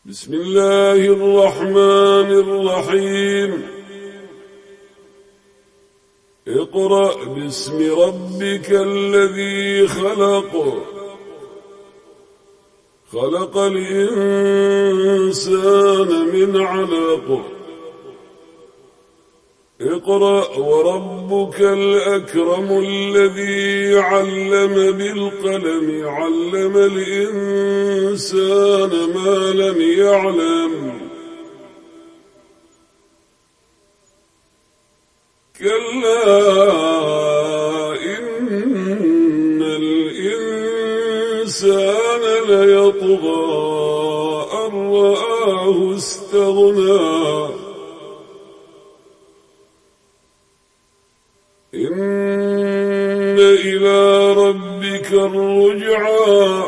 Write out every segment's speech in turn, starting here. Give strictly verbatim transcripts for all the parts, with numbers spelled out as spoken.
بسم الله الرحمن الرحيم. اقرأ باسم ربك الذي خلق خلق الإنسان من علق اقرأ وربك الأكرم الذي علم بالقلم علم الإنسان ما لم يعلم كلا إن الإنسان ليطغى أن رآه استغنى إن إلى ربك الرجعى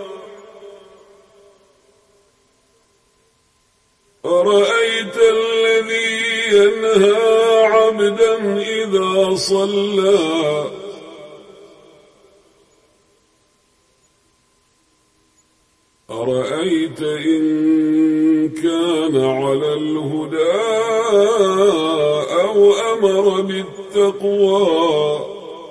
أرأيت الذي ينهى عبدا إذا صلى أرأيت إن كان على الهدى أو أمر بالتقوى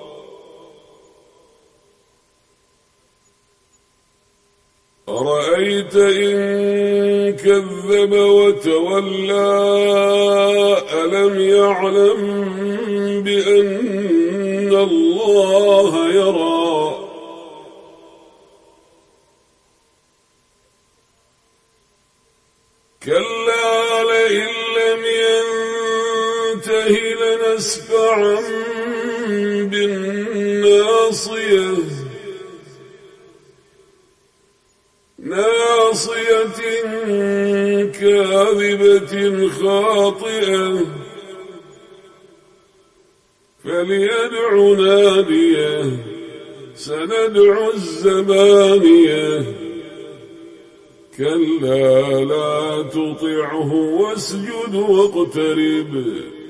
أرأيت إن كذب وتولى ألم يعلم بأن الله يرى كلا لئن لم ينته لنسفعا بالناصية ناصية كاذبة خاطئة فليدع ناديه سندع الزبانية كلا لا تطعه واسجد واقترب